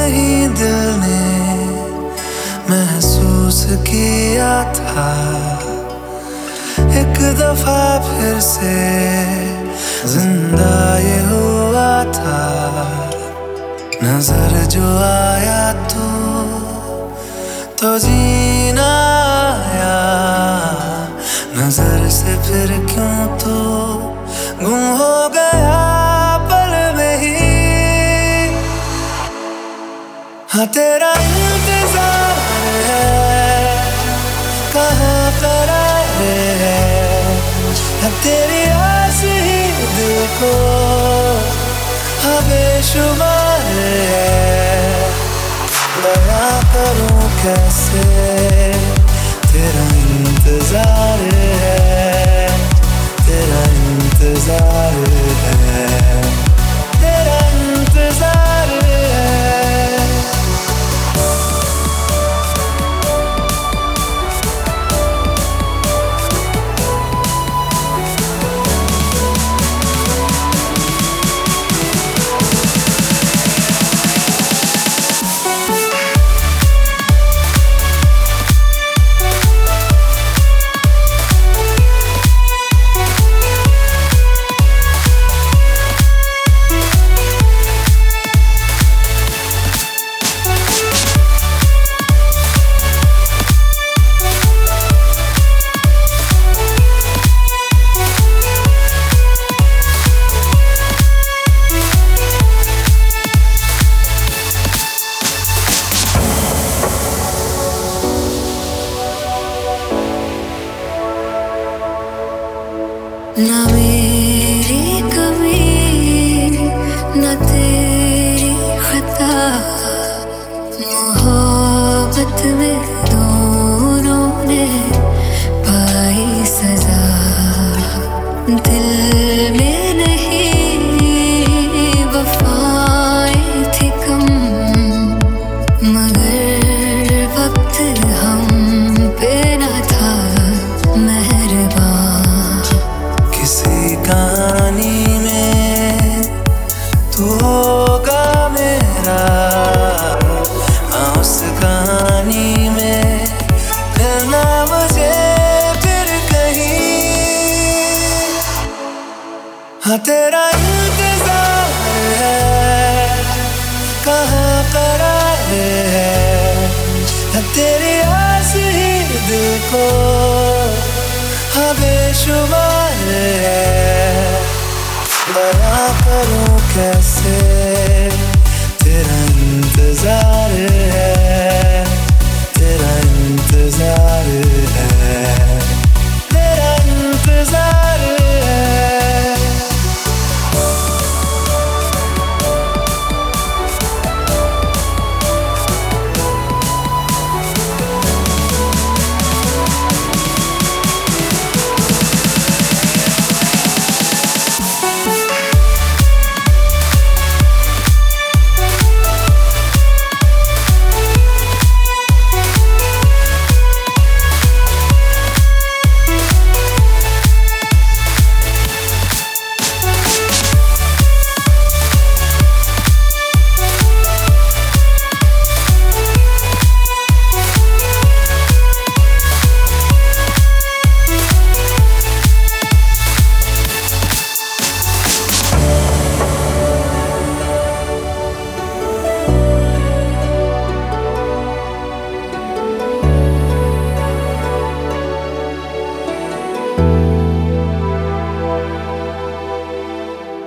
नहीं दिल ने महसूस किया था, एक दफा फिर से जिंदा ये हुआ था। नजर जो आया तो जीना आया, नजर से फिर क्यों तू गुम हो गया पल में ही। हाँ तेरा इंतजार है, कहाँ करार है, हाँ तेरी आस ही दिल को हाँ बेशुमार है। बयां करूं कैसे तेरा इंतजार है, तेरा इंतजार है, तेरा इंतजार है। ना मेरी कमी ना तेरी खता, मोहब्बत में दोनों ने पाई सजा। दिल में नहीं वफाएं थी कम, मगर वक्त हम पे ना था मेहरबान। किसी कहानी में तू होगा मेरा, हाँ उस कहानी में मिलना मुझे फिर कहीं। हाँ तेरा इंतजार है, कहाँ करार है, हाँ तेरी आस ही दिल को हाँ बेशुमार है। बयां करूं कैसे